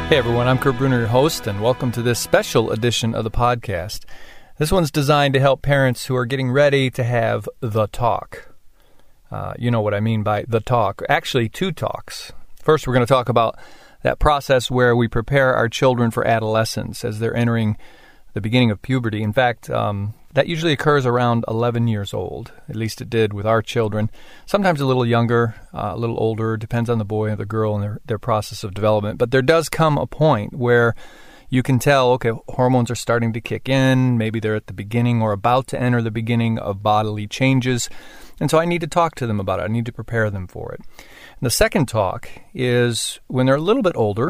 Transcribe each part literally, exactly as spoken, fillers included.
Hey everyone, I'm Kurt Bruner, your host, and welcome to this special edition of the podcast. This one's designed to help parents who are getting ready to have the talk. Uh, you know what I mean by the talk. Actually, two talks. First, we're going to talk about that process where we prepare our children for adolescence as they're entering the beginning of puberty. In fact, um, that usually occurs around eleven years old. At least it did with our children. Sometimes a little younger, uh, a little older. Depends on the boy or the girl and their, their process of development. But there does come a point where you can tell, okay, hormones are starting to kick in. Maybe they're at the beginning or about to enter the beginning of bodily changes. And so I need to talk to them about it. I need to prepare them for it. And the second talk is when they're a little bit older.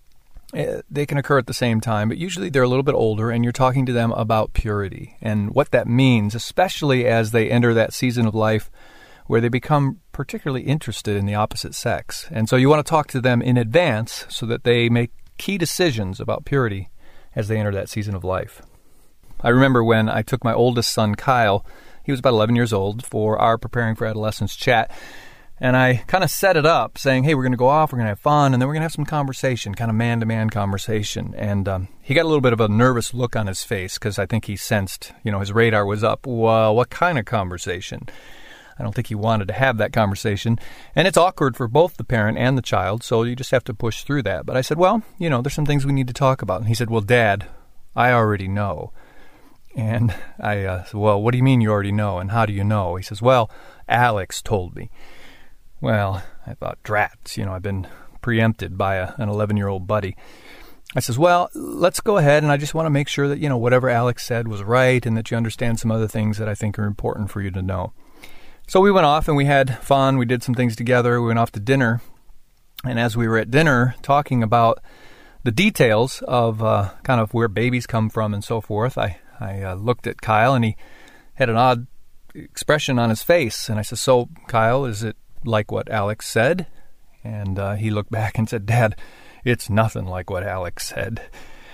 They can occur at the same time, but usually they're a little bit older, and you're talking to them about purity and what that means, especially as they enter that season of life where they become particularly interested in the opposite sex. And so you want to talk to them in advance so that they make key decisions about purity as they enter that season of life. I remember when I took my oldest son, Kyle, he was about eleven years old, for our Preparing for Adolescence chat. And I kind of set it up saying, hey, we're going to go off, we're going to have fun, and then we're going to have some conversation, kind of man-to-man conversation. And um, he got a little bit of a nervous look on his face because I think he sensed, you know, his radar was up. Well, what kind of conversation? I don't think he wanted to have that conversation. And it's awkward for both the parent and the child, so you just have to push through that. But I said, well, you know, there's some things we need to talk about. And he said, well, Dad, I already know. And I uh, said, well, what do you mean you already know? And how do you know? He says, well, Alex told me. Well, I thought, drats, you know, I've been preempted by a, an eleven-year-old buddy. I says, well, let's go ahead, and I just want to make sure that, you know, whatever Alex said was right and that you understand some other things that I think are important for you to know. So we went off, and we had fun. We did some things together. We went off to dinner, and as we were at dinner talking about the details of uh, kind of where babies come from and so forth, I, I uh, looked at Kyle, and he had an odd expression on his face, and I said, so, Kyle, is it like what Alex said? And uh, he looked back and said, Dad, it's nothing like what Alex said.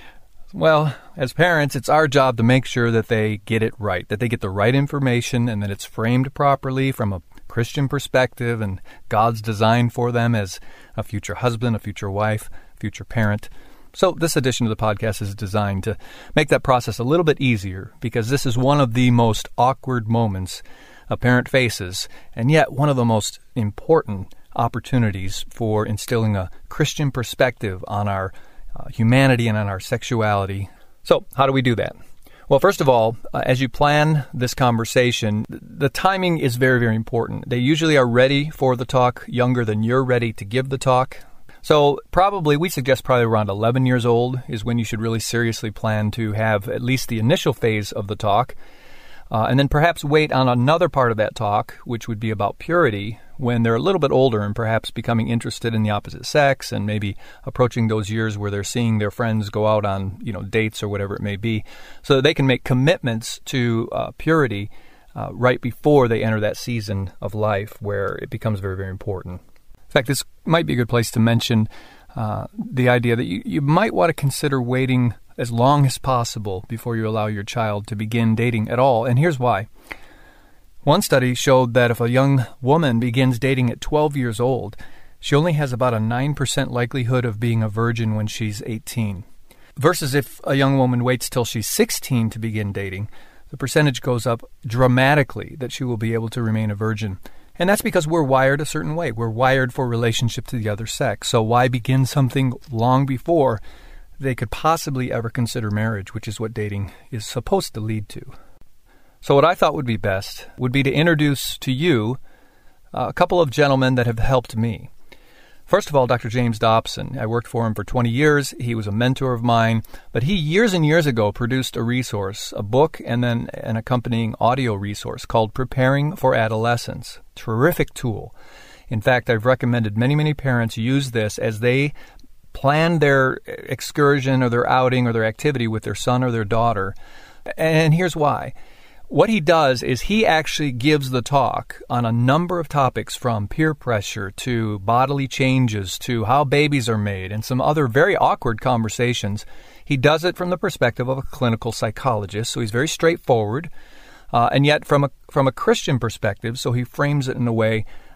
Well, as parents, it's our job to make sure that they get it right, that they get the right information and that it's framed properly from a Christian perspective and God's design for them as a future husband, a future wife, future parent. So this edition of the podcast is designed to make that process a little bit easier because this is one of the most awkward moments a parent faces, and yet one of the most important opportunities for instilling a Christian perspective on our uh, humanity and on our sexuality. So how do we do that? Well, first of all, uh, as you plan this conversation, the timing is very, very important. They usually are ready for the talk younger than you're ready to give the talk. So probably, we suggest probably around eleven years old is when you should really seriously plan to have at least the initial phase of the talk. Uh, and then perhaps wait on another part of that talk, which would be about purity, when they're a little bit older and perhaps becoming interested in the opposite sex and maybe approaching those years where they're seeing their friends go out on, you know, dates or whatever it may be, so that they can make commitments to uh, purity uh, right before they enter that season of life where it becomes very, very important. In fact, this might be a good place to mention uh, the idea that you, you might want to consider waiting as long as possible before you allow your child to begin dating at all. And here's why. One study showed that if a young woman begins dating at twelve years old, she only has about a nine percent likelihood of being a virgin when she's eighteen. Versus if a young woman waits till she's sixteen to begin dating, the percentage goes up dramatically that she will be able to remain a virgin. And that's because we're wired a certain way. We're wired for relationship to the other sex. So why begin something long before they could possibly ever consider marriage, which is what dating is supposed to lead to? So what I thought would be best would be to introduce to you a couple of gentlemen that have helped me. First of all, Doctor James Dobson. I worked for him for twenty years. He was a mentor of mine, but he years and years ago produced a resource, a book, and then an accompanying audio resource called Preparing for Adolescence. Terrific tool. In fact, I've recommended many, many parents use this as they plan their excursion or their outing or their activity with their son or their daughter. And here's why. What he does is he actually gives the talk on a number of topics, from peer pressure to bodily changes to how babies are made and some other very awkward conversations. He does it from the perspective of a clinical psychologist, so he's very straightforward, uh, and yet from a from a Christian perspective, so he frames it in a way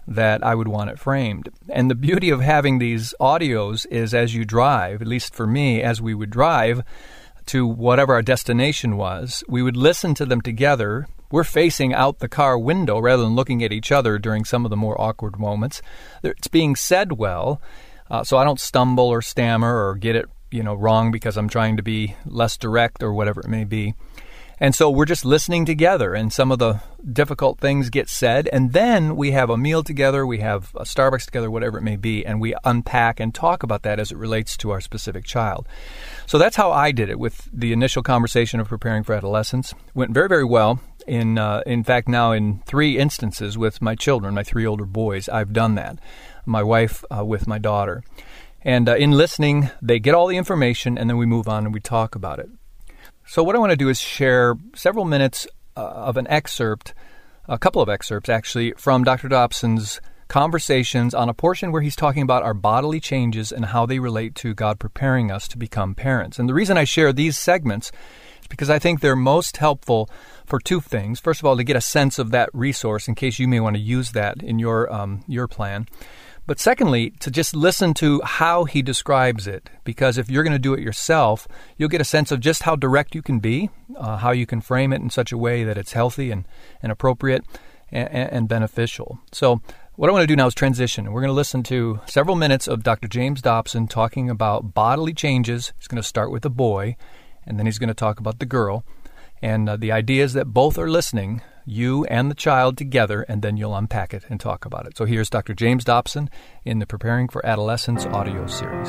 that I would want it framed. And the beauty of having these audios is as you drive, at least for me, as we would drive to whatever our destination was, we would listen to them together. We're facing out the car window rather than looking at each other during some of the more awkward moments. It's being said well, uh, so I don't stumble or stammer or get it, you know, wrong because I'm trying to be less direct or whatever it may be. And so we're just listening together, and some of the difficult things get said, and then we have a meal together, we have a Starbucks together, whatever it may be, and we unpack and talk about that as it relates to our specific child. So that's how I did it with the initial conversation of preparing for adolescence. Went very, very well. In uh, in fact, now in three instances with my children, my three older boys, I've done that. My wife uh, with my daughter. And uh, in listening, they get all the information, and then we move on and we talk about it. So what I want to do is share several minutes uh, of an excerpt, a couple of excerpts actually, from Doctor Dobson's conversations on a portion where he's talking about our bodily changes and how they relate to God preparing us to become parents. And the reason I share these segments is because I think they're most helpful for two things. First of all, to get a sense of that resource in case you may want to use that in your um, your plan. But secondly, to just listen to how he describes it, because if you're going to do it yourself, you'll get a sense of just how direct you can be, uh, how you can frame it in such a way that it's healthy and, and appropriate and, and beneficial. So what I want to do now is transition. We're going to listen to several minutes of Doctor James Dobson talking about bodily changes. He's going to start with the boy, and then he's going to talk about the girl. And uh, the idea is that both are listening, you and the child together, and then you'll unpack it and talk about it. So here's Doctor James Dobson in the Preparing for Adolescence audio series.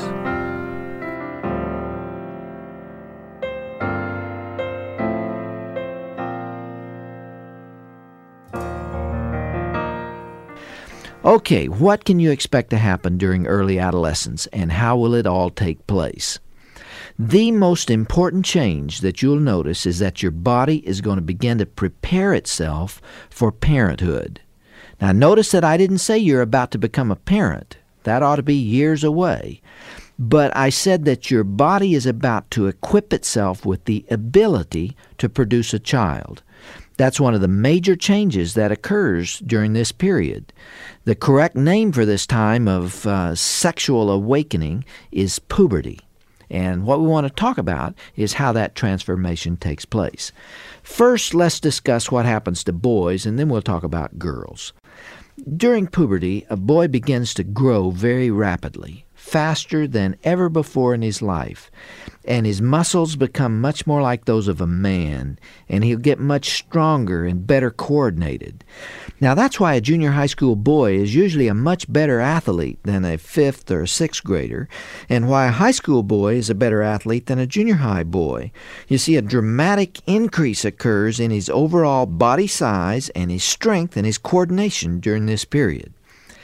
Okay, what can you expect to happen during early adolescence, and how will it all take place? The most important change that you'll notice is that your body is going to begin to prepare itself for parenthood. Now, notice that I didn't say you're about to become a parent. That ought to be years away. But I said that your body is about to equip itself with the ability to produce a child. That's one of the major changes that occurs during this period. The correct name for this time of uh, sexual awakening is puberty. And what we want to talk about is how that transformation takes place. First, let's discuss what happens to boys, and then we'll talk about girls. During puberty, a boy begins to grow very rapidly, faster than ever before in his life, and his muscles become much more like those of a man, and he'll get much stronger and better coordinated. Now, that's why a junior high school boy is usually a much better athlete than a fifth or a sixth grader, and why a high school boy is a better athlete than a junior high boy. You see, a dramatic increase occurs in his overall body size and his strength and his coordination during this period.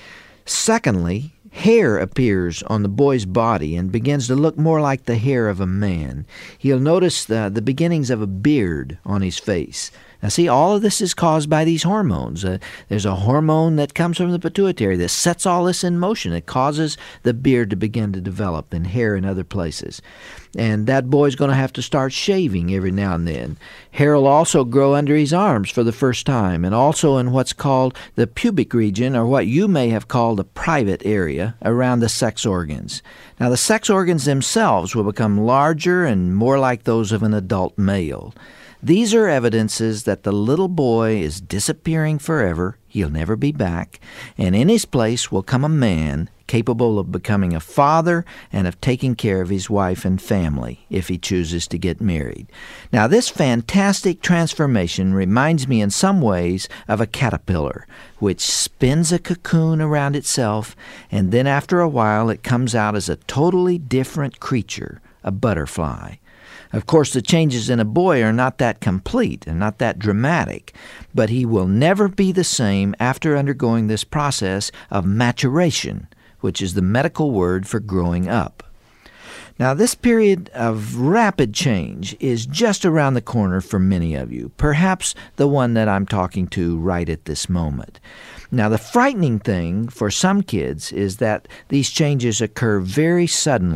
Secondly, hair appears on the boy's body and begins to look more like the hair of a man. He'll notice the, the beginnings of a beard on his face. Now see, all of this is caused by these hormones. Uh, there's a hormone that comes from the pituitary that sets all this in motion. It causes the beard to begin to develop and hair in other places. And that boy's going to have to start shaving every now and then. Hair will also grow under his arms for the first time, and also in what's called the pubic region, or what you may have called the private area around the sex organs. Now the sex organs themselves will become larger and more like those of an adult male. These are evidences that the little boy is disappearing forever, he'll never be back, and in his place will come a man capable of becoming a father and of taking care of his wife and family if he chooses to get married. Now, this fantastic transformation reminds me in some ways of a caterpillar, which spins a cocoon around itself, and then after a while it comes out as a totally different creature, a butterfly. Of course, the changes in a boy are not that complete and not that dramatic, but he will never be the same after undergoing this process of maturation, which is the medical word for growing up. Now, this period of rapid change is just around the corner for many of you, perhaps the one that I'm talking to right at this moment. Now, the frightening thing for some kids is that these changes occur very suddenly,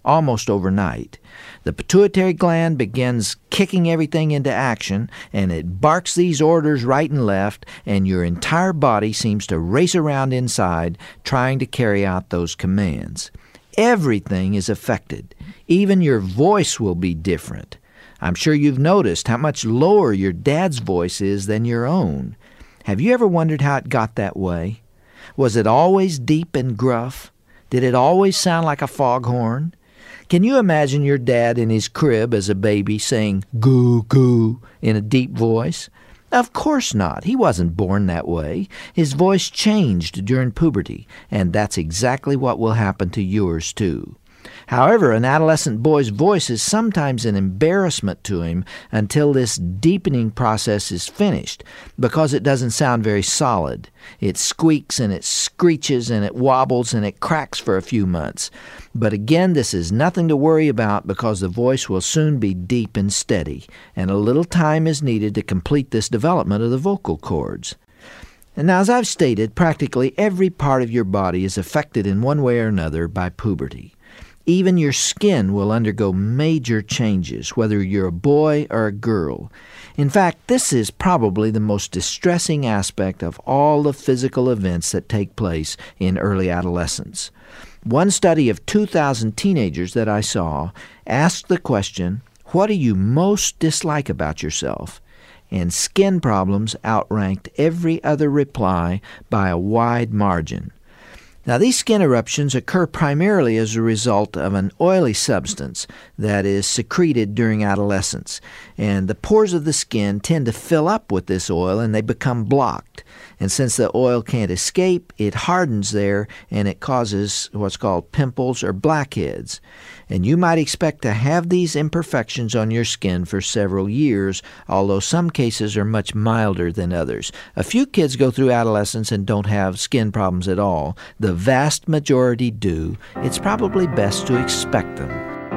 almost overnight. The pituitary gland begins kicking everything into action, and it barks these orders right and left, and your entire body seems to race around inside trying to carry out those commands. Everything is affected. Even your voice will be different. I'm sure you've noticed how much lower your dad's voice is than your own. Have you ever wondered how it got that way? Was it always deep and gruff? Did it always sound like a foghorn? Can you imagine your dad in his crib as a baby saying goo goo in a deep voice? Of course not. He wasn't born that way. His voice changed during puberty, and that's exactly what will happen to yours too. However, an adolescent boy's voice is sometimes an embarrassment to him until this deepening process is finished, because it doesn't sound very solid. It squeaks and it screeches and it wobbles and it cracks for a few months. But again, this is nothing to worry about, because the voice will soon be deep and steady, and a little time is needed to complete this development of the vocal cords. And now, as I've stated, practically every part of your body is affected in one way or another by puberty. Even your skin will undergo major changes, whether you're a boy or a girl. In fact, this is probably the most distressing aspect of all the physical events that take place in early adolescence. One study of two thousand teenagers that I saw asked the question, "What do you most dislike about yourself?" And skin problems outranked every other reply by a wide margin. Now, these skin eruptions occur primarily as a result of an oily substance that is secreted during adolescence, and the pores of the skin tend to fill up with this oil and they become blocked. And since the oil can't escape, it hardens there and it causes what's called pimples or blackheads. And you might expect to have these imperfections on your skin for several years, although some cases are much milder than others. A few kids go through adolescence and don't have skin problems at all. The vast majority do. It's probably best to expect them.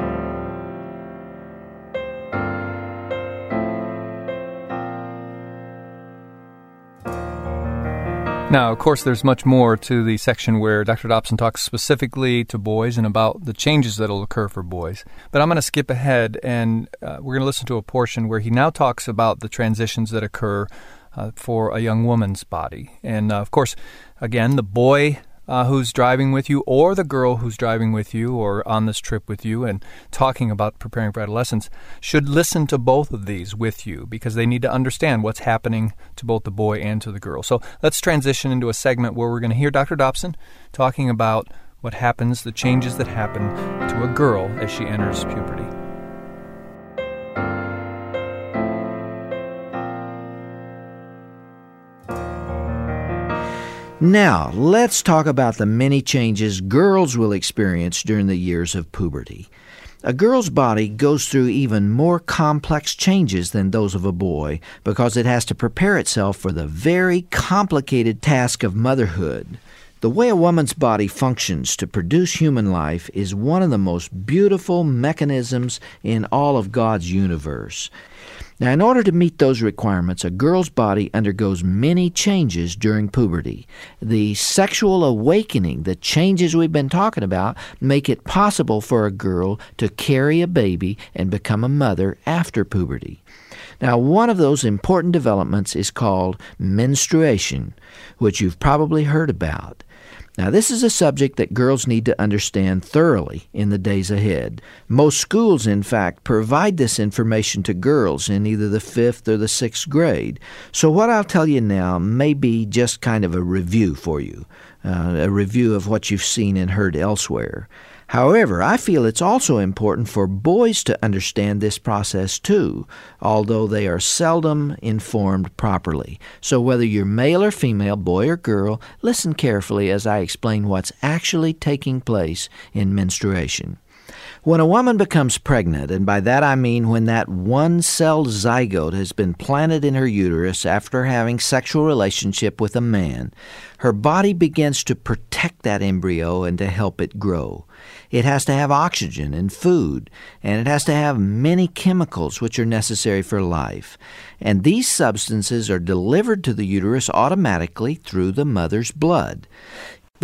Now, of course, there's much more to the section where Doctor Dobson talks specifically to boys and about the changes that will occur for boys. But I'm going to skip ahead, and uh, we're going to listen to a portion where he now talks about the transitions that occur uh, for a young woman's body. And, uh, of course, again, the boy Uh, who's driving with you, or the girl who's driving with you or on this trip with you and talking about preparing for adolescence should listen to both of these with you, because they need to understand what's happening to both the boy and to the girl. So let's transition into a segment where we're going to hear Doctor Dobson talking about what happens, the changes that happen to a girl as she enters puberty. Now, let's talk about the many changes girls will experience during the years of puberty. A girl's body goes through even more complex changes than those of a boy, because it has to prepare itself for the very complicated task of motherhood. The way a woman's body functions to produce human life is one of the most beautiful mechanisms in all of God's universe. Now, in order to meet those requirements, a girl's body undergoes many changes during puberty. The sexual awakening, the changes we've been talking about, make it possible for a girl to carry a baby and become a mother after puberty. Now, one of those important developments is called menstruation, which you've probably heard about. Now, this is a subject that girls need to understand thoroughly in the days ahead. Most schools, in fact, provide this information to girls in either the fifth or the sixth grade. So what I'll tell you now may be just kind of a review for you, uh, a review of what you've seen and heard elsewhere. However, I feel it's also important for boys to understand this process too, although they are seldom informed properly. So whether you're male or female, boy or girl, listen carefully as I explain what's actually taking place in menstruation. When a woman becomes pregnant, and by that I mean when that one-celled zygote has been planted in her uterus after having sexual relationship with a man, her body begins to protect that embryo and to help it grow. It has to have oxygen and food, and it has to have many chemicals which are necessary for life. And these substances are delivered to the uterus automatically through the mother's blood.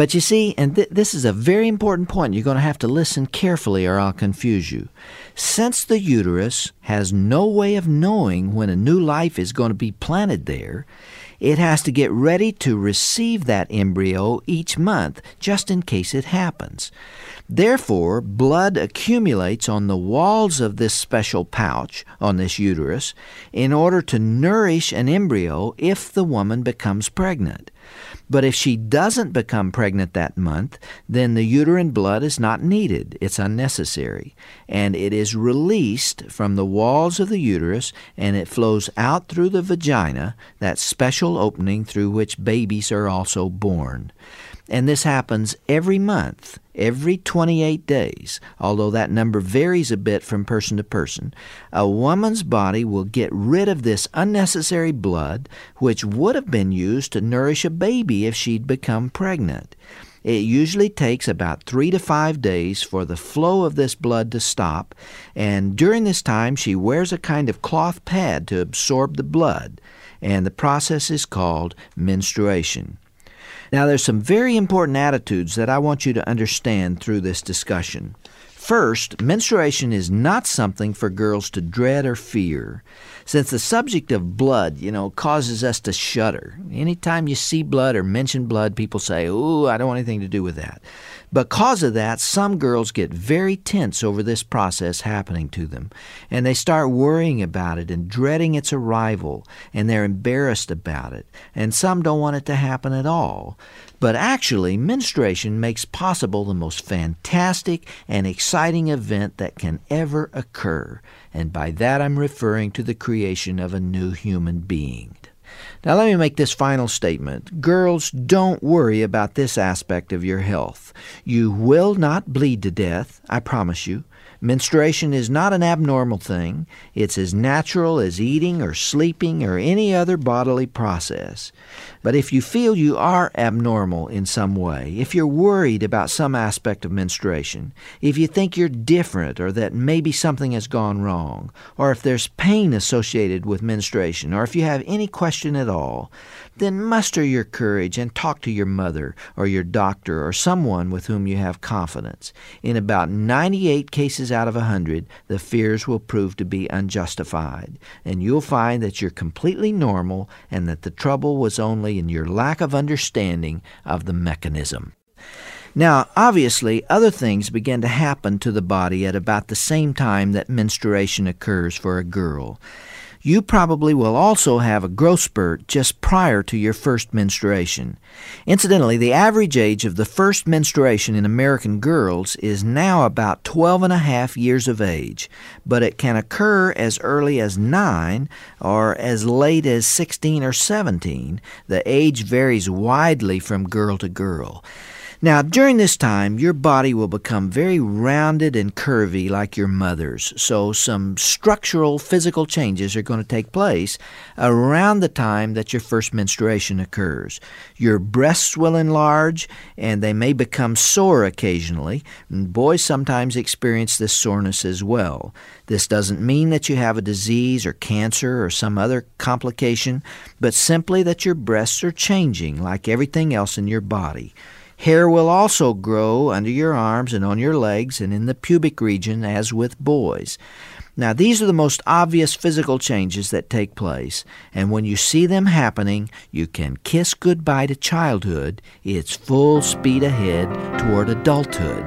But you see, and th- this is a very important point, you're going to have to listen carefully or I'll confuse you. Since the uterus has no way of knowing when a new life is going to be planted there, it has to get ready to receive that embryo each month, just in case it happens. Therefore, blood accumulates on the walls of this special pouch on this uterus in order to nourish an embryo if the woman becomes pregnant. But if she doesn't become pregnant that month, then the uterine blood is not needed. It's unnecessary. And it is released from the walls of the uterus, and it flows out through the vagina, that special opening through which babies are also born. And this happens every month, every twenty-eight days, although that number varies a bit from person to person. A woman's body will get rid of this unnecessary blood, which would have been used to nourish a baby if she'd become pregnant. It usually takes about three to five days for the flow of this blood to stop, and during this time she wears a kind of cloth pad to absorb the blood, and the process is called menstruation. Now, there's some very important attitudes that I want you to understand through this discussion. First, menstruation is not something for girls to dread or fear. Since the subject of blood, you know, causes us to shudder. Anytime you see blood or mention blood, people say, "Ooh, I don't want anything to do with that." Because of that, some girls get very tense over this process happening to them, and they start worrying about it and dreading its arrival, and they're embarrassed about it, and some don't want it to happen at all. But actually, menstruation makes possible the most fantastic and exciting event that can ever occur, and by that I'm referring to the creation of a new human being. Now let me make this final statement. Girls, don't worry about this aspect of your health. You will not bleed to death, I promise you. Menstruation is not an abnormal thing. It's as natural as eating or sleeping or any other bodily process. But if you feel you are abnormal in some way, if you're worried about some aspect of menstruation, if you think you're different or that maybe something has gone wrong, or if there's pain associated with menstruation, or if you have any question at all, then muster your courage and talk to your mother or your doctor or someone with whom you have confidence. In about ninety-eight cases out of one hundred, the fears will prove to be unjustified, and you'll find that you're completely normal and that the trouble was only in your lack of understanding of the mechanism. Now, obviously, other things begin to happen to the body at about the same time that menstruation occurs for a girl. You probably will also have a growth spurt just prior to your first menstruation. Incidentally, the average age of the first menstruation in American girls is now about twelve and a half years of age, but it can occur as early as nine or as late as sixteen or seventeen. The age varies widely from girl to girl. Now, during this time, your body will become very rounded and curvy like your mother's, so some structural physical changes are going to take place around the time that your first menstruation occurs. Your breasts will enlarge, and they may become sore occasionally, and boys sometimes experience this soreness as well. This doesn't mean that you have a disease or cancer or some other complication, but simply that your breasts are changing like everything else in your body. Hair will also grow under your arms and on your legs and in the pubic region as with boys. Now, these are the most obvious physical changes that take place, and when you see them happening, you can kiss goodbye to childhood. It's full speed ahead toward adulthood.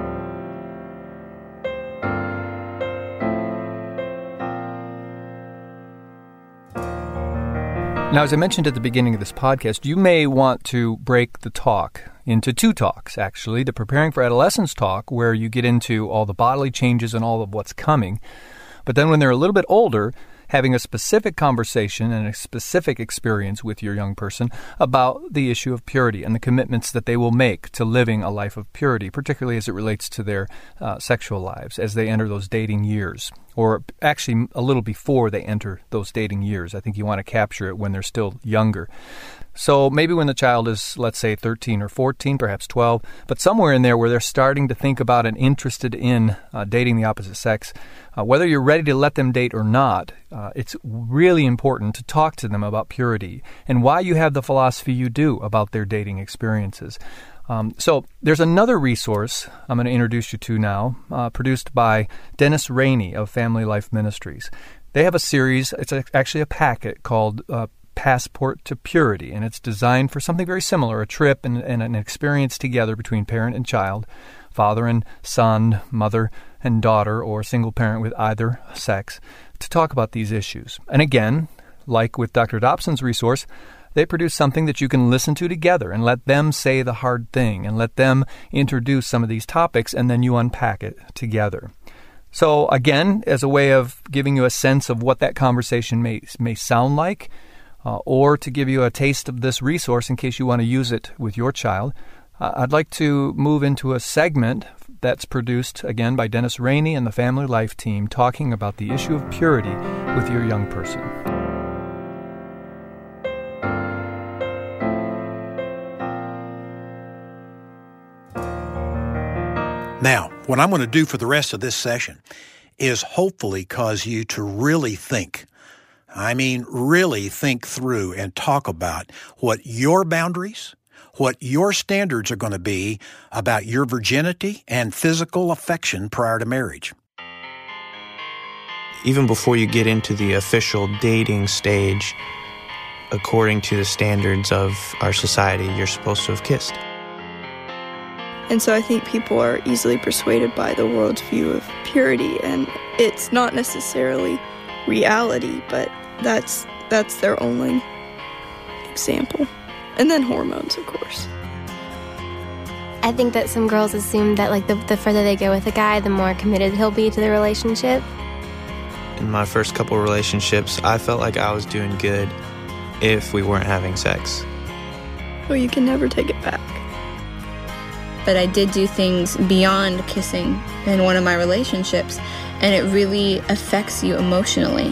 Now, as I mentioned at the beginning of this podcast, you may want to break the talk into two talks, actually. The Preparing for Adolescence talk, where you get into all the bodily changes and all of what's coming. But then when they're a little bit older, having a specific conversation and a specific experience with your young person about the issue of purity and the commitments that they will make to living a life of purity, particularly as it relates to their uh, sexual lives as they enter those dating years, or actually a little before they enter those dating years. I think you want to capture it when they're still younger. So maybe when the child is, let's say, thirteen or fourteen, perhaps twelve, but somewhere in there where they're starting to think about and interested in uh, dating the opposite sex, uh, whether you're ready to let them date or not, uh, it's really important to talk to them about purity and why you have the philosophy you do about their dating experiences. Um, so there's another resource I'm going to introduce you to now, uh, produced by Dennis Rainey of Family Life Ministries. They have a series, it's a, actually a packet called uh, Passport to Purity, and it's designed for something very similar, a trip and, and an experience together between parent and child, father and son, mother and daughter, or single parent with either sex, to talk about these issues. And again, like with Doctor Dobson's resource, they produce something that you can listen to together and let them say the hard thing and let them introduce some of these topics, and then you unpack it together. So again, as a way of giving you a sense of what that conversation may may sound like, uh, or to give you a taste of this resource in case you want to use it with your child, uh, I'd like to move into a segment that's produced, again, by Dennis Rainey and the Family Life team, talking about the issue of purity with your young person. Now, what I'm going to do for the rest of this session is hopefully cause you to really think. I mean, really think through and talk about what your boundaries, what your standards are going to be about your virginity and physical affection prior to marriage. Even before you get into the official dating stage, according to the standards of our society, you're supposed to have kissed. And so I think people are easily persuaded by the world's view of purity, and it's not necessarily reality, but that's that's their only example. And then hormones, of course. I think that some girls assume that like the, the further they go with a guy, the more committed he'll be to the relationship. In my first couple relationships, I felt like I was doing good if we weren't having sex. Well, you can never take it back. But I did do things beyond kissing in one of my relationships, and it really affects you emotionally.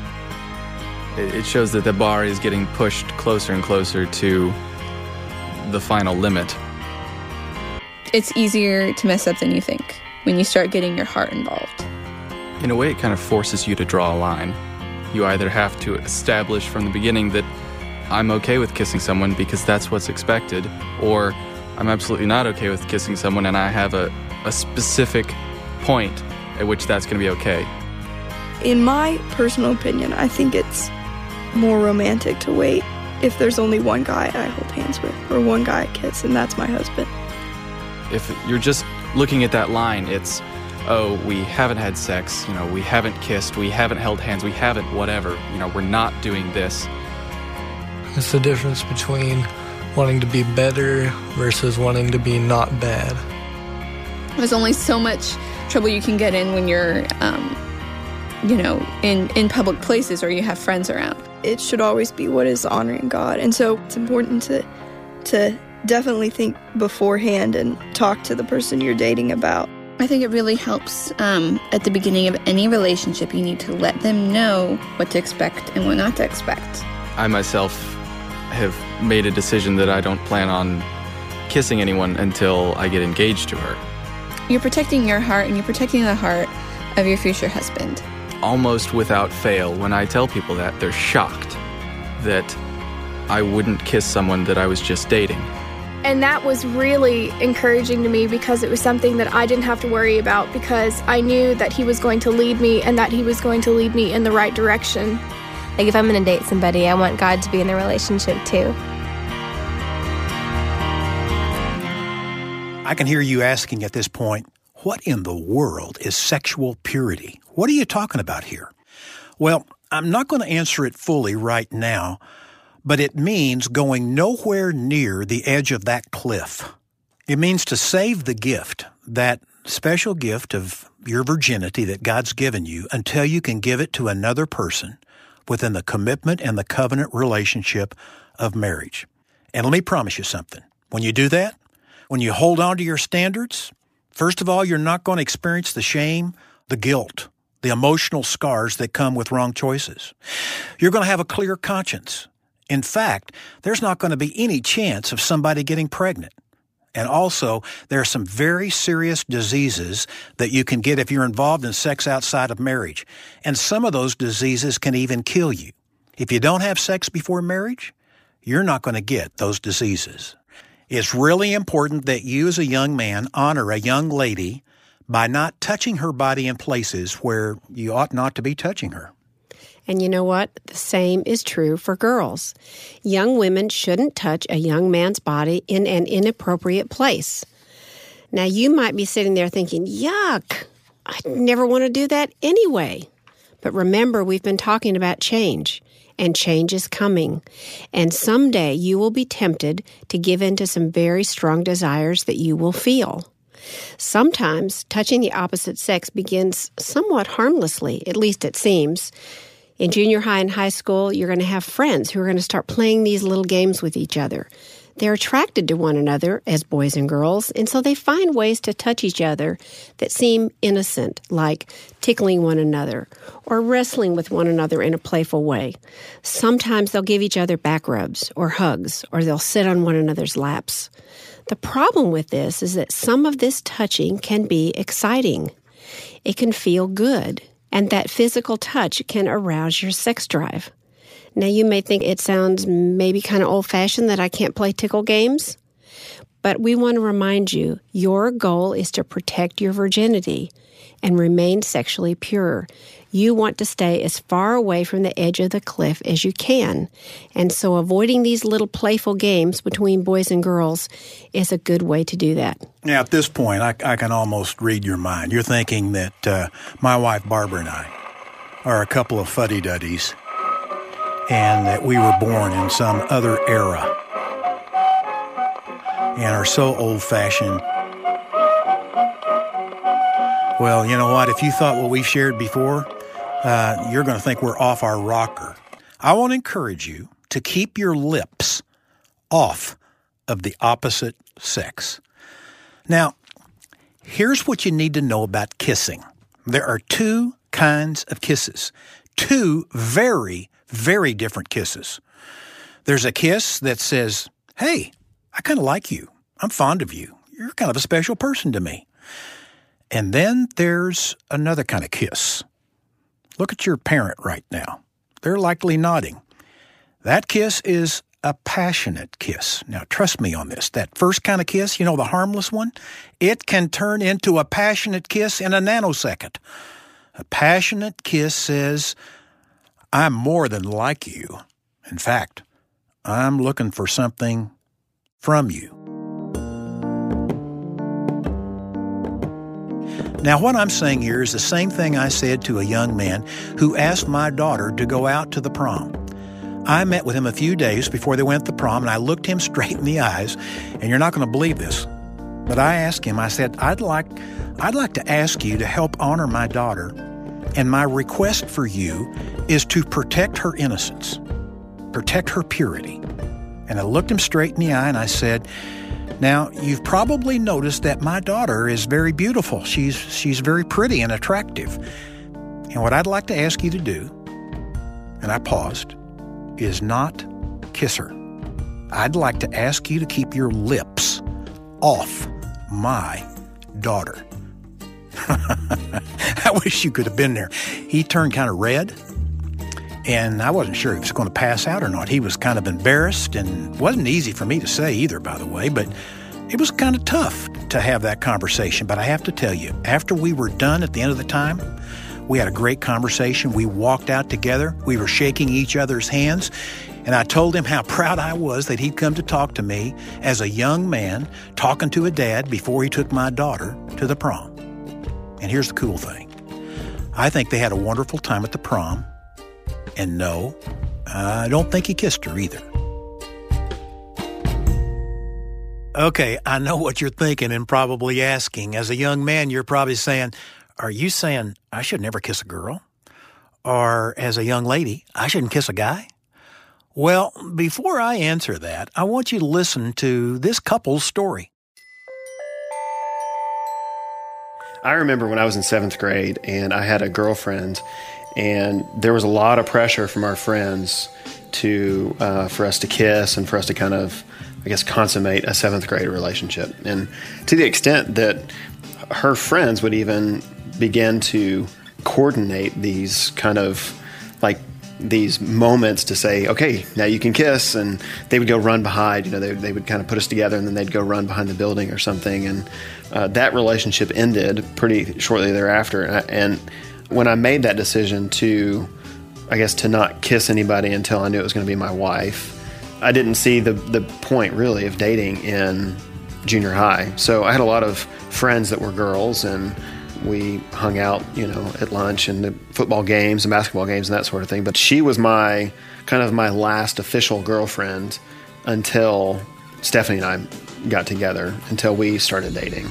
It shows that the bar is getting pushed closer and closer to the final limit. It's easier to mess up than you think when you start getting your heart involved. In a way, it kind of forces you to draw a line. You either have to establish from the beginning that I'm okay with kissing someone because that's what's expected, or I'm absolutely not okay with kissing someone, and I have a, a specific point at which that's going to be okay. In my personal opinion, I think it's more romantic to wait if there's only one guy I hold hands with, or one guy I kiss, and that's my husband. If you're just looking at that line, it's, oh, we haven't had sex, you know, we haven't kissed, we haven't held hands, we haven't whatever, you know, we're not doing this. It's the difference between wanting to be better versus wanting to be not bad. There's only so much trouble you can get in when you're, um, you know, in, in public places or you have friends around. It should always be what is honoring God. And so it's important to to definitely think beforehand and talk to the person you're dating about. I think it really helps um, at the beginning of any relationship. You need to let them know what to expect and what not to expect. I myself have made a decision that I don't plan on kissing anyone until I get engaged to her. You're protecting your heart, and you're protecting the heart of your future husband. Almost without fail, when I tell people that, they're shocked that I wouldn't kiss someone that I was just dating. And that was really encouraging to me because it was something that I didn't have to worry about, because I knew that he was going to lead me and that he was going to lead me in the right direction. Like if I'm going to date somebody, I want God to be in the relationship too. I can hear you asking at this point, what in the world is sexual purity? What are you talking about here? Well, I'm not going to answer it fully right now, but it means going nowhere near the edge of that cliff. It means to save the gift, that special gift of your virginity that God's given you, until you can give it to another person within the commitment and the covenant relationship of marriage. And let me promise you something. When you do that, when you hold on to your standards, first of all, you're not going to experience the shame, the guilt, the emotional scars that come with wrong choices. You're going to have a clear conscience. In fact, there's not going to be any chance of somebody getting pregnant. And also, there are some very serious diseases that you can get if you're involved in sex outside of marriage. And some of those diseases can even kill you. If you don't have sex before marriage, you're not going to get those diseases. It's really important that you as a young man honor a young lady by not touching her body in places where you ought not to be touching her. And you know what? The same is true for girls. Young women shouldn't touch a young man's body in an inappropriate place. Now, you might be sitting there thinking, yuck, I never want to do that anyway. But remember, we've been talking about change, and change is coming. And someday you will be tempted to give in to some very strong desires that you will feel. Sometimes touching the opposite sex begins somewhat harmlessly, at least it seems. In junior high and high school, you're going to have friends who are going to start playing these little games with each other. They're attracted to one another as boys and girls, and so they find ways to touch each other that seem innocent, like tickling one another or wrestling with one another in a playful way. Sometimes they'll give each other back rubs or hugs, or they'll sit on one another's laps. The problem with this is that some of this touching can be exciting. It can feel good, and that physical touch can arouse your sex drive. Now, you may think it sounds maybe kind of old-fashioned that I can't play tickle games, but we want to remind you, your goal is to protect your virginity and remain sexually pure. You want to stay as far away from the edge of the cliff as you can, and so avoiding these little playful games between boys and girls is a good way to do that. Now, at this point, I, I can almost read your mind. You're thinking that uh, my wife Barbara and I are a couple of fuddy-duddies, and that we were born in some other era and are so old-fashioned. Well, you know what? If you thought what we've shared before, uh, you're going to think we're off our rocker. I want to encourage you to keep your lips off of the opposite sex. Now, here's what you need to know about kissing. There are two kinds of kisses, two very Very different kisses. There's a kiss that says, hey, I kind of like you. I'm fond of you. You're kind of a special person to me. And then there's another kind of kiss. Look at your parent right now. They're likely nodding. That kiss is a passionate kiss. Now, trust me on this. That first kind of kiss, you know, the harmless one, it can turn into a passionate kiss in a nanosecond. A passionate kiss says, I'm more than like you. In fact, I'm looking for something from you. Now, what I'm saying here is the same thing I said to a young man who asked my daughter to go out to the prom. I met with him a few days before they went to the prom, and I looked him straight in the eyes, and you're not going to believe this, but I asked him, I said, I'd like, I'd like to ask you to help honor my daughter, and my request for you is to protect her innocence, protect her purity. And I looked him straight in the eye and I said, now, you've probably noticed that my daughter is very beautiful. She's, she's very pretty and attractive. And what I'd like to ask you to do, and I paused, is not kiss her. I'd like to ask you to keep your lips off my daughter. I wish you could have been there. He turned kind of red, and I wasn't sure if he was going to pass out or not. He was kind of embarrassed, and it wasn't easy for me to say either, by the way, but it was kind of tough to have that conversation. But I have to tell you, after we were done at the end of the time, we had a great conversation. We walked out together. We were shaking each other's hands, and I told him how proud I was that he'd come to talk to me as a young man talking to a dad before he took my daughter to the prom. And here's the cool thing. I think they had a wonderful time at the prom. And no, I don't think he kissed her either. Okay, I know what you're thinking and probably asking. As a young man, you're probably saying, are you saying I should never kiss a girl? Or as a young lady, I shouldn't kiss a guy? Well, before I answer that, I want you to listen to this couple's story. I remember when I was in seventh grade and I had a girlfriend, and there was a lot of pressure from our friends to uh, for us to kiss and for us to kind of, I guess, consummate a seventh grade relationship. And to the extent that her friends would even begin to coordinate these kind of like these moments to say, okay, now you can kiss, and they would go run behind, you know, they, they would kind of put us together, and then they'd go run behind the building or something, and uh, that relationship ended pretty shortly thereafter. And, I, and when I made that decision to, I guess, to not kiss anybody until I knew it was going to be my wife, I didn't see the, the point, really, of dating in junior high. So I had a lot of friends that were girls, and we hung out, you know, at lunch and the football games and basketball games and that sort of thing. But she was my kind of my last official girlfriend until Stephanie and I got together, until we started dating.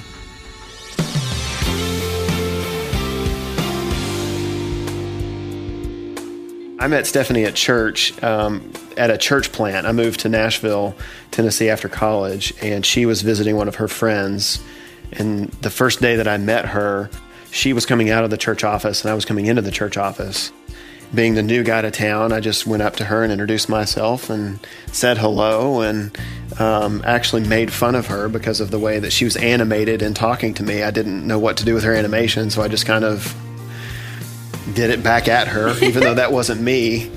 I met Stephanie at church, um, at a church plant. I moved to Nashville, Tennessee after college, and she was visiting one of her friends. And the first day that I met her, she was coming out of the church office and I was coming into the church office. Being the new guy to town, I just went up to her and introduced myself and said hello, and um, actually made fun of her because of the way that she was animated and talking to me. I didn't know what to do with her animation, so I just kind of did it back at her, even though that wasn't me.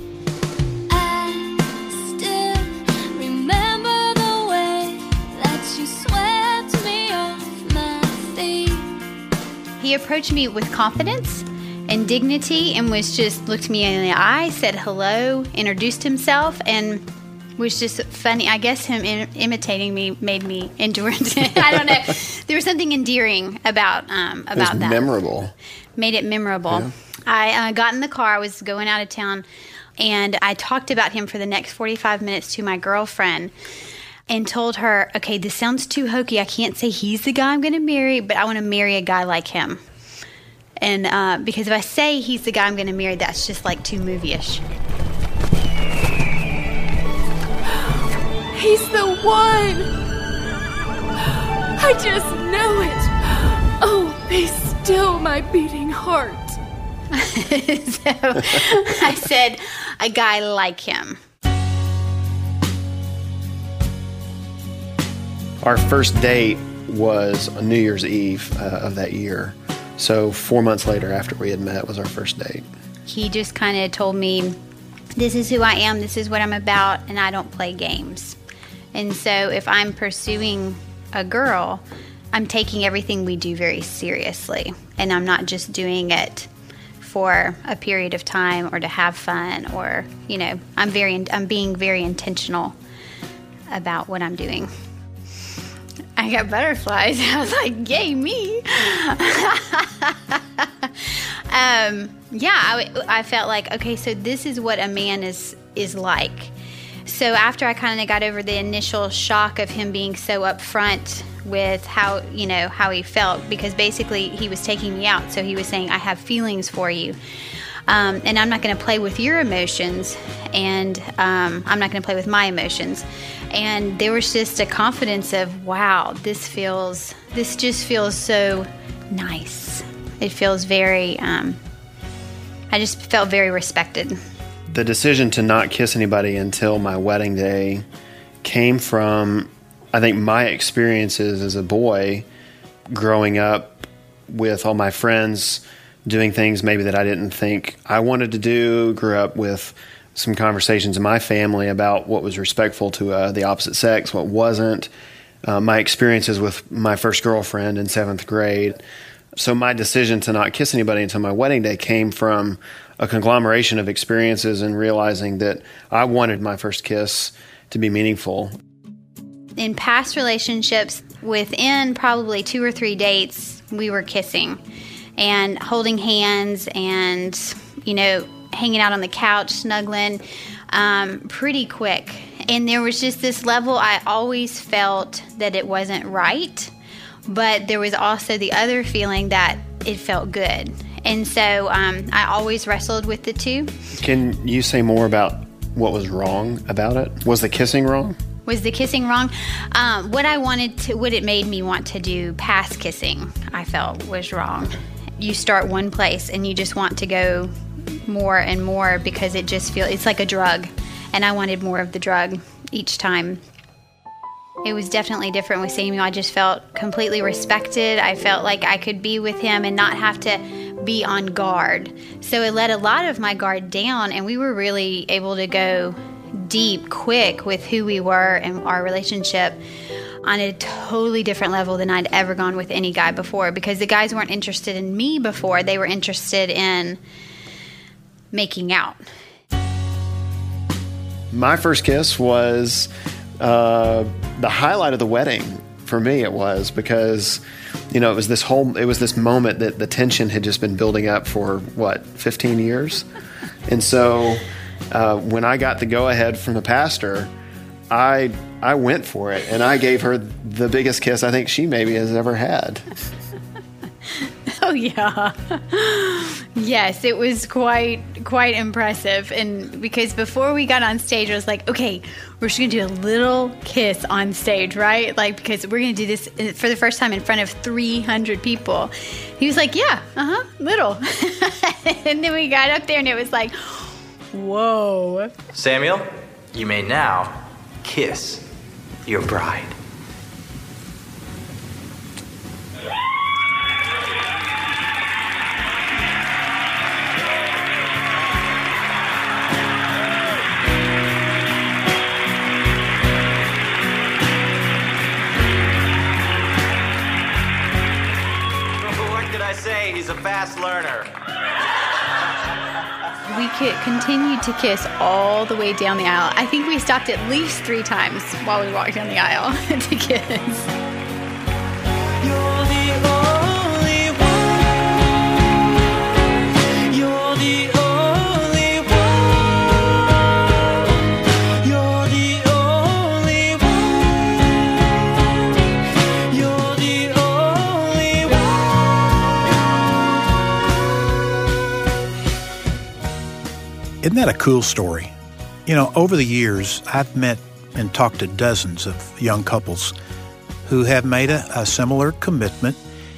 He approached me with confidence and dignity and was just looked me in the eye, said hello, introduced himself, and was just funny. I guess him in, imitating me made me endure it. I don't know. There was something endearing about um, about it was that. Memorable. Made it memorable. Yeah. I uh, got in the car. I was going out of town, and I talked about him for the next forty-five minutes to my girlfriend. And told her, okay, this sounds too hokey. I can't say he's the guy I'm going to marry, but I want to marry a guy like him. And uh, because if I say he's the guy I'm going to marry, that's just like too movie-ish. He's the one! I just know it! Oh, be still, my beating heart. So I said, a guy like him. Our first date was on New Year's Eve uh, of that year. So four months later, after we had met, was our first date. He just kind of told me, this is who I am, this is what I'm about, and I don't play games. And so if I'm pursuing a girl, I'm taking everything we do very seriously. And I'm not just doing it for a period of time or to have fun, or, you know, I'm very, I'm being very intentional about what I'm doing. I got butterflies. I was like, yay, me. um, yeah, I, I felt like, okay, so this is what a man is is like. So after I kind of got over the initial shock of him being so upfront with how, you know, how he felt, because basically he was taking me out. So he was saying, I have feelings for you. Um, and I'm not going to play with your emotions, and um, I'm not going to play with my emotions. And there was just a confidence of, wow, this feels, this just feels so nice. It feels very, um, I just felt very respected. The decision to not kiss anybody until my wedding day came from, I think, my experiences as a boy growing up with all my friends doing things maybe that I didn't think I wanted to do. Grew up with some conversations in my family about what was respectful to uh, the opposite sex, what wasn't. Uh, my experiences with my first girlfriend in seventh grade. So my decision to not kiss anybody until my wedding day came from a conglomeration of experiences and realizing that I wanted my first kiss to be meaningful. In past relationships, within probably two or three dates, we were kissing and holding hands and, you know, hanging out on the couch, snuggling, um, pretty quick. And there was just this level, I always felt that it wasn't right, but there was also the other feeling that it felt good. And so um, I always wrestled with the two. Can you say more about what was wrong about it? Was the kissing wrong? Was the kissing wrong? Um, what I wanted to, what it made me want to do past kissing, I felt was wrong. You start one place and you just want to go more and more because it just feels, it's like a drug. And I wanted more of the drug each time. It was definitely different with Samuel. I just felt completely respected. I felt like I could be with him and not have to be on guard. So it let a lot of my guard down, and we were really able to go deep, quick with who we were and our relationship on a totally different level than I'd ever gone with any guy before, because the guys weren't interested in me before. They were interested in making out. My first kiss was uh, the highlight of the wedding. For me, it was because, you know, it was this whole, it was this moment that the tension had just been building up for, what, fifteen years? And so uh, when I got the go-ahead from the pastor, I I went for it, and I gave her the biggest kiss I think she maybe has ever had. Oh, yeah. Yes, it was quite quite impressive. And because before we got on stage, I was like, okay, we're just going to do a little kiss on stage, right? Like, because we're going to do this for the first time in front of three hundred people. He was like, yeah, uh-huh, little. And then we got up there, and it was like, whoa. Samuel, you may now kiss your bride. Say he's a fast learner. We continued to kiss all the way down the aisle. I think we stopped at least three times while we walked down the aisle to kiss. You're the only one. You're the only one. You're the only one. You're the only one. Isn't that a cool story? You know, over the years, I've met and talked to dozens of young couples who have made a, a similar commitment,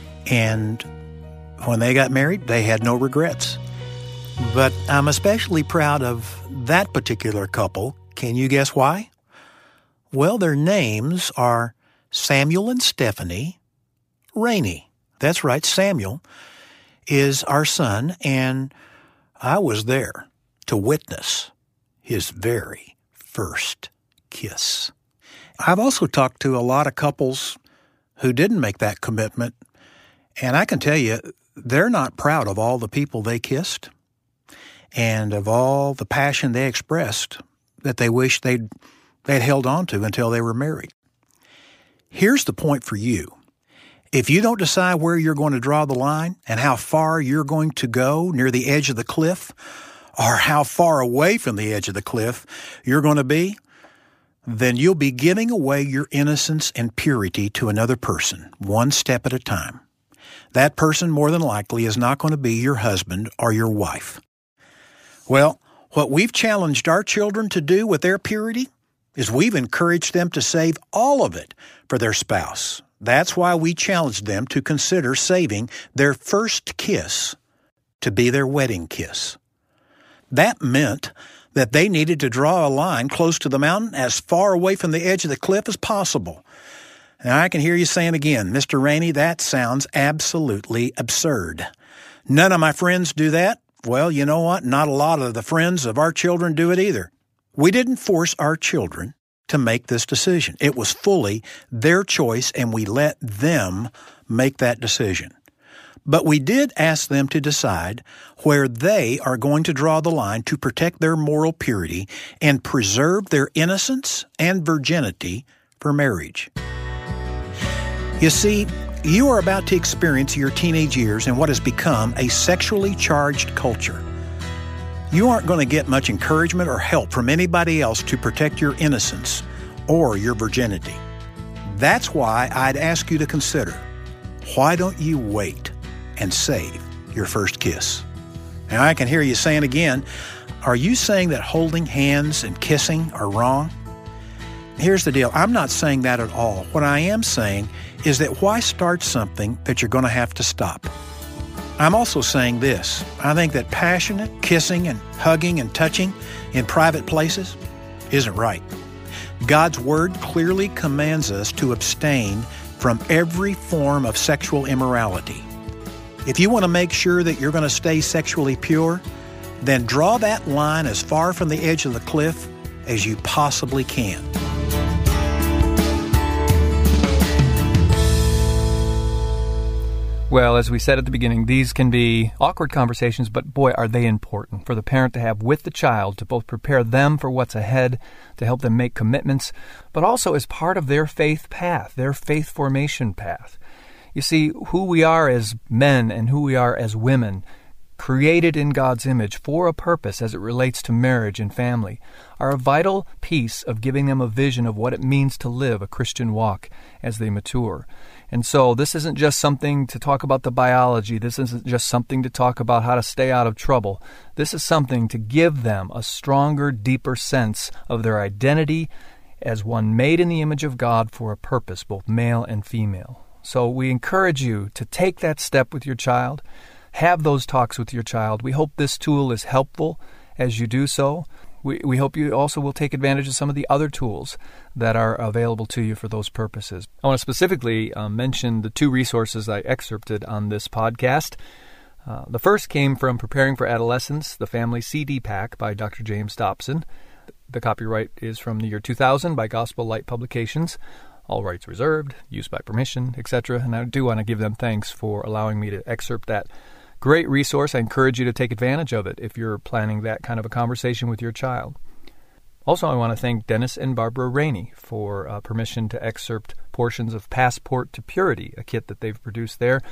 and when they got married, they had no regrets. But I'm especially proud of that particular couple. Can you guess why? Well, their names are Samuel and Stephanie Rainey. That's right, Samuel is our son, and I was there to witness his very first kiss. I've also talked to a lot of couples who didn't make that commitment, and I can tell you, they're not proud of all the people they kissed and of all the passion they expressed that they wish they'd, they'd held on to until they were married. Here's the point for you. If you don't decide where you're going to draw the line and how far you're going to go near the edge of the cliff, or how far away from the edge of the cliff you're going to be, then you'll be giving away your innocence and purity to another person, one step at a time. That person, more than likely, is not going to be your husband or your wife. Well, what we've challenged our children to do with their purity is we've encouraged them to save all of it for their spouse. That's why we challenged them to consider saving their first kiss to be their wedding kiss. That meant that they needed to draw a line close to the mountain as far away from the edge of the cliff as possible. Now, I can hear you saying again, Mister Rainey, that sounds absolutely absurd. None of my friends do that. Well, you know what? Not a lot of the friends of our children do it either. We didn't force our children to make this decision. It was fully their choice, and we let them make that decision. But we did ask them to decide where they are going to draw the line to protect their moral purity and preserve their innocence and virginity for marriage. You see, you are about to experience your teenage years in what has become a sexually charged culture. You aren't going to get much encouragement or help from anybody else to protect your innocence or your virginity. That's why I'd ask you to consider, why don't you wait and save your first kiss? Now, I can hear you saying again, are you saying that holding hands and kissing are wrong? Here's the deal. I'm not saying that at all. What I am saying is that why start something that you're going to have to stop? I'm also saying this. I think that passionate kissing and hugging and touching in private places isn't right. God's Word clearly commands us to abstain from every form of sexual immorality. If you want to make sure that you're going to stay sexually pure, then draw that line as far from the edge of the cliff as you possibly can. Well, as we said at the beginning, these can be awkward conversations, but boy, are they important for the parent to have with the child to both prepare them for what's ahead, to help them make commitments, but also as part of their faith path, their faith formation path. You see, who we are as men and who we are as women, created in God's image for a purpose as it relates to marriage and family, are a vital piece of giving them a vision of what it means to live a Christian walk as they mature. And so this isn't just something to talk about the biology. This isn't just something to talk about how to stay out of trouble. This is something to give them a stronger, deeper sense of their identity as one made in the image of God for a purpose, both male and female. So we encourage you to take that step with your child. Have those talks with your child. We hope this tool is helpful as you do so. We, we hope you also will take advantage of some of the other tools that are available to you for those purposes. I want to specifically uh, mention the two resources I excerpted on this podcast. Uh, the first came from Preparing for Adolescence, the Family C D Pack by Doctor James Dobson. The copyright is from the year two thousand by Gospel Light Publications. All rights reserved, use by permission, et cetera. And I do want to give them thanks for allowing me to excerpt that great resource. I encourage you to take advantage of it if you're planning that kind of a conversation with your child. Also, I want to thank Dennis and Barbara Rainey for uh, permission to excerpt portions of Passport to Purity, a kit that they've produced there.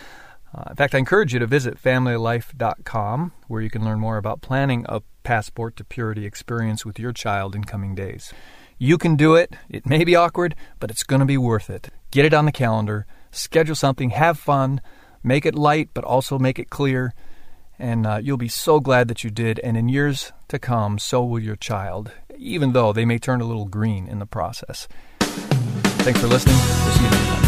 Uh, in fact, I encourage you to visit family life dot com, where you can learn more about planning a Passport to Purity experience with your child in coming days. You can do it. It may be awkward, but it's going to be worth it. Get it on the calendar, schedule something, have fun, make it light, but also make it clear, and uh, you'll be so glad that you did, and in years to come, so will your child, even though they may turn a little green in the process. Thanks for listening. We'll see you next time.